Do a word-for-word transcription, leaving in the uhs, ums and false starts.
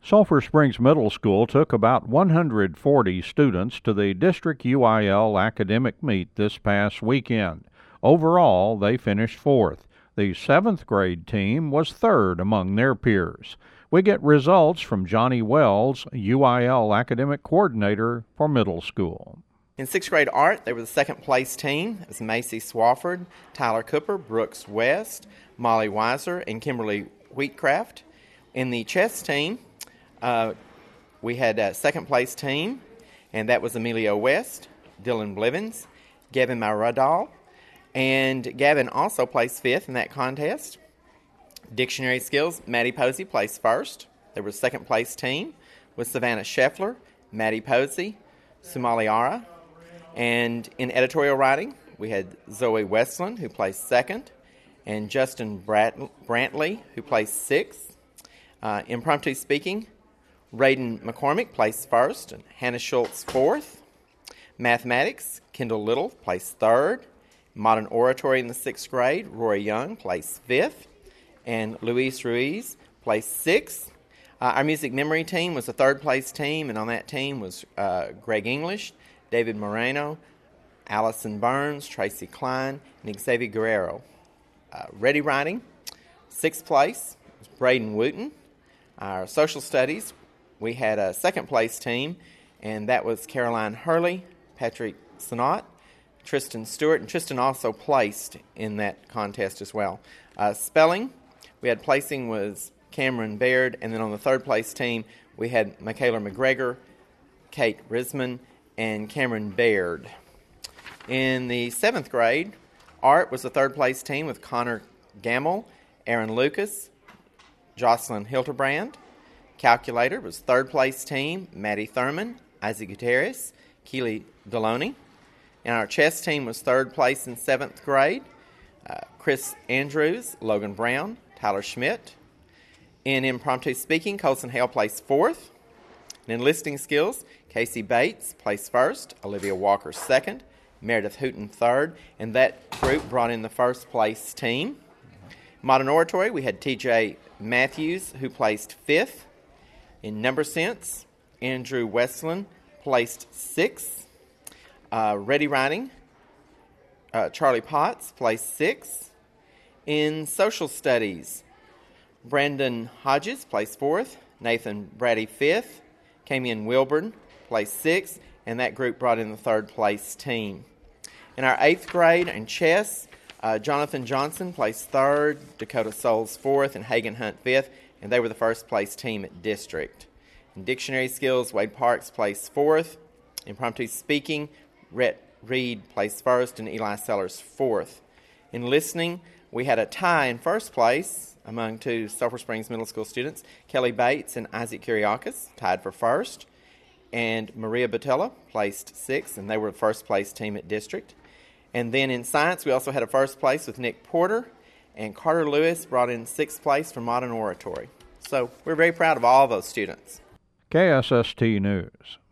Sulphur Springs Middle School took about one hundred forty students to the District U I L academic meet this past weekend. Overall, they finished fourth. The seventh grade team was third among their peers. We get results from Johnny Wells, U I L academic coordinator for middle school. In sixth grade art, they were the second place team. It was Macy Swafford, Tyler Cooper, Brooks West, Molly Weiser, and Kimberly Wheatcraft. In the chess team, uh, we had a second place team, and that was Emilio West, Dylan Blivens, Gavin Maradal, and Gavin also placed fifth in that contest. Dictionary skills, Maddie Posey placed first. There was a second place team with Savannah Scheffler, Maddie Posey, Sumali Ara. And in editorial writing, we had Zoe Westland, who placed second, and Justin Brantley, who placed sixth. Uh, impromptu speaking, Raiden McCormick placed first, and Hannah Schultz fourth. Mathematics, Kendall Little placed third. Modern oratory in the sixth grade, Rory Young placed fifth, and Luis Ruiz placed sixth. Uh, our music memory team was the third place team, and on that team was uh, Greg English, David Moreno, Allison Burns, Tracy Klein, and Xavier Guerrero. Uh, ready writing, sixth place was Braden Wooten. Our social studies, we had a second place team, and that was Caroline Hurley, Patrick Sinot, Tristan Stewart, and Tristan also placed in that contest as well. Uh, spelling, we had placing was Cameron Baird, and then on the third place team, we had Michaela McGregor, Kate Risman, and Cameron Baird. In the seventh grade, art was the third place team with Connor Gamble, Aaron Lucas, Jocelyn Hilterbrand. Calculator was third place team, Maddie Thurman, Isaac Gutierrez, Keely Deloney. And our chess team was third place in seventh grade, uh, Chris Andrews, Logan Brown, Tyler Schmidt. In impromptu speaking, Colson Hale placed fourth. And in listening skills, Casey Bates placed first, Olivia Walker second, Meredith Hooten third, and that group brought in the first place team. Modern oratory, we had T J Matthews, who placed fifth. In number sense, Andrew Westland placed sixth. Uh, ready writing, uh, Charlie Potts placed sixth. In social studies, Brandon Hodges placed fourth, Nathan Brady fifth, Camion Wilburn placed sixth, and that group brought in the third place team. In our eighth grade in chess, uh, Jonathan Johnson placed third, Dakota Souls fourth, and Hagen Hunt fifth, and they were the first place team at district. In dictionary skills, Wade Parks placed fourth. Impromptu speaking, Rhett Reed placed first, and Eli Sellers fourth. In listening, we had a tie in first place among two Sulphur Springs Middle School students, Kelly Bates and Isaac Kyriakis, tied for first, and Maria Batella placed sixth, and they were the first place team at district. And then in science, we also had a first place with Nick Porter, and Carter Lewis brought in sixth place for modern oratory. So we're very proud of all those students. K S S T News.